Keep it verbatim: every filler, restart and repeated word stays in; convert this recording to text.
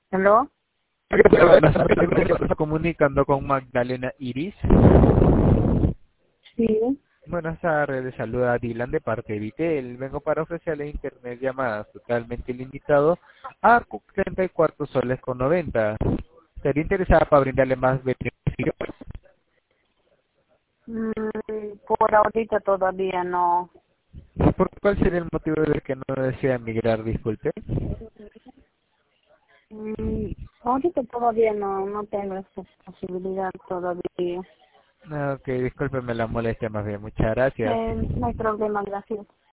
¿Aló? Buenas tardes, estoy comunicando con Magdalena Iris. Sí. Buenas tardes, le saluda Dylan de parte de Vitel. Vengo para ofrecerle internet llamadas totalmente ilimitado a treinta y cuatro soles con noventa. ¿Estaría interesada para brindarle más beneficios? Mm, por ahorita todavía no. ¿Por cuál sería el motivo de que no desea migrar? Disculpe. Mm, ahorita todavía no, no tengo esa posibilidad todavía. Ah, Ok, discúlpeme la molestia más bien. Muchas gracias. Eh, no hay problema, gracias.